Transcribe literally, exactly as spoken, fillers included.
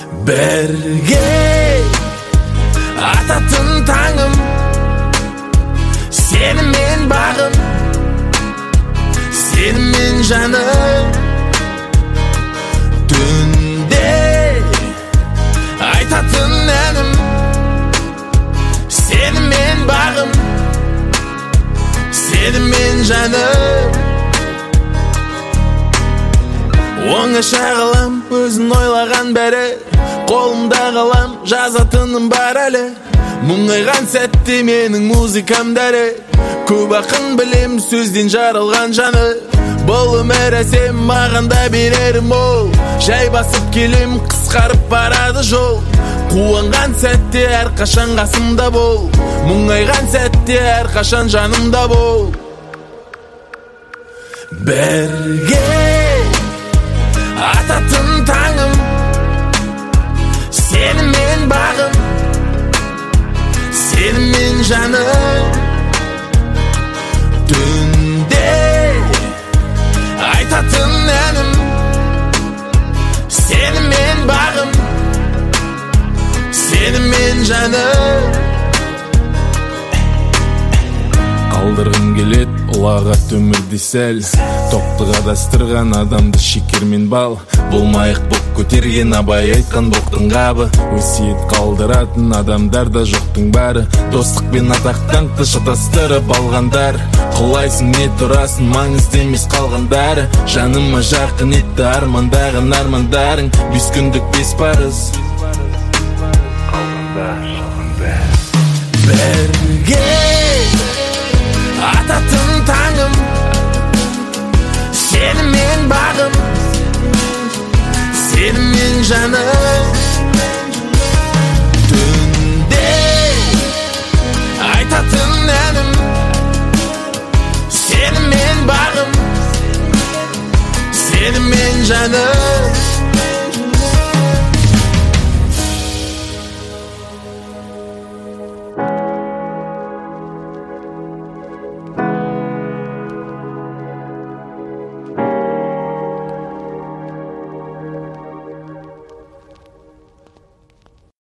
Berge atатын tangım, seni men bağım, seni men canım. Tünde aytatın enim, seni men bağım, seni men canım. Оңа шағылам, өзін ойлаған бәрі, қолымда қалам, жазатыным бар әлі. Мұңайған сәтте менің музыкам дәрі, көп ақын білем сөзден жарылған жаны. Бұл өмір әсем, маған да берерім ол, жай басып келем, қысқарып барады жол. Қуанған сәтте әрқашан қасымда бол, мұңайған сәтте әрқашан жанымда бол. Бірге ататын таңым, сені мен бағым, сені мен жаным. Түнде айтатын әнім, сені мен бағым, сені мен жаным. Қалдырғым келет ұлағат өмірді сәл, тоқтыға дастырған адамды шекер мен бал. Болмайық боқ көтерген абай айтқан боқтың қабы, өсиет қалдыратын адамдарда жоқтың бәрі. Достық пен атақтанқты шатастырып алғандар, құлайсың не тұрасың маңызды емес қалғандары. Жаныма жарқын етті армандаған армандарың, бес күндік бес парыз бірге ататын таңым, сені мен бағым, сені мен жаным. Түнде айтатын әнім, сені мен бағым, сені мен жаным.